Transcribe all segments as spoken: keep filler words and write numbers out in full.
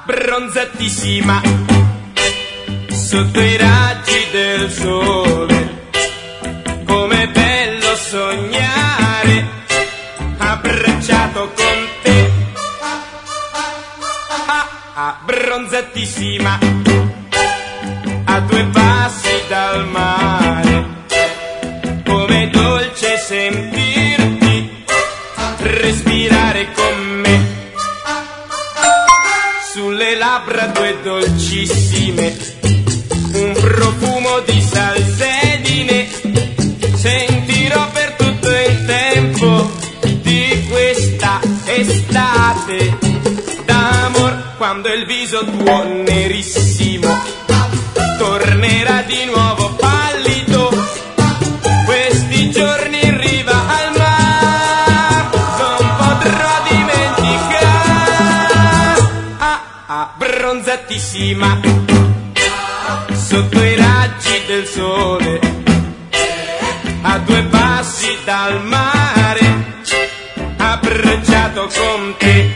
abbronzatissima sotto i raggi del sole. Com'è bello sognare abbracciato con te, ah, abbronzatissima a due passi dal mare. Com'è dolce sentirti respirare con me, sulle labbra tue dolcissime, un profumo di salsedine. Sentirò per tutto il tempo di questa estate d'amor, quando il viso tuo nerissimo tornerà di nuovo pallido. Questi giorni in riva al mar non potrò dimenticare, ah, abbronzatissima sotto i raggi del sole, a due passi dal mare, abbracciato con te.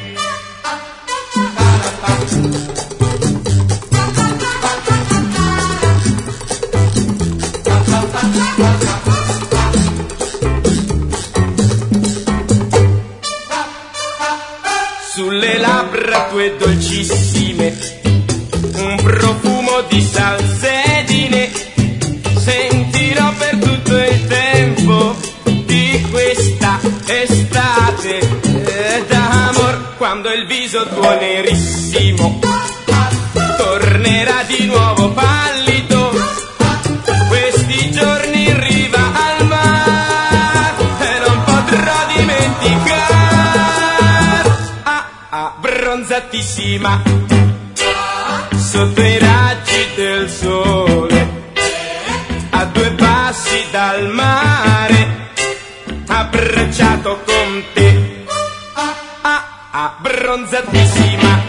Sulle labbra tue dolcissime, un profumo di salsedine. Sentirò per tutto il tempo di questa estate d'amor, quando il viso tuo nerissimo tornerà di nuovo pallido. Questi giorni in riva al mar e non potrò dimenticare, ah, abbronzatissima sotto i raggi del sole, a due passi dal mare, abbracciato con te, ah, abbronzatissima.